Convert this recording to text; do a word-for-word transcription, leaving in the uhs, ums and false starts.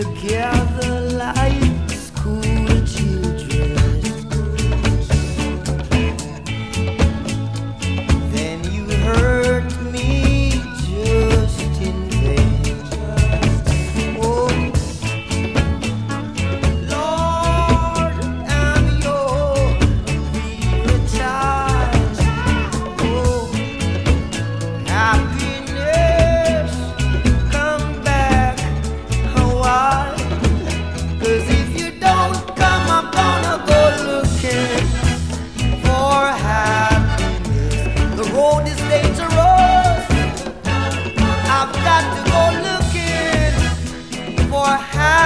together like school children. Then you hurt me just in vain. Oh, Lord, I'm your weary child. Oh, happiness, come back a while. 'Cause if you don't come, I'm gonna go looking for happiness. The road is dangerous. I've got to go looking for happiness.